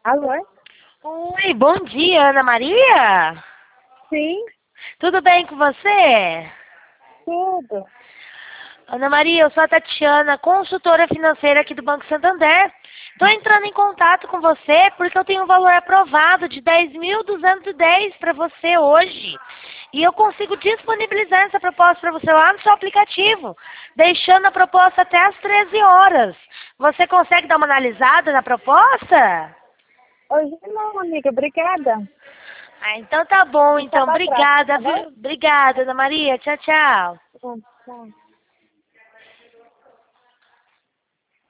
Alô? Oi, bom dia, Ana Maria. Sim, Tudo bem com você? tudo. Ana Maria, eu sou a Tatiana, consultora financeira aqui do Banco Santander. Estou entrando em contato com você porque eu tenho um valor aprovado de 10.210 para você hoje. E eu consigo disponibilizar essa proposta para você lá no seu aplicativo, deixando a proposta até às 13 horas. Você consegue dar uma analisada na proposta? Hoje não, amiga, obrigada. Ah, então tá bom, Fica então. pra próxima, Obrigada, tá bom? viu? Obrigada, Ana Maria. Tchau, tchau. Tá, tchau.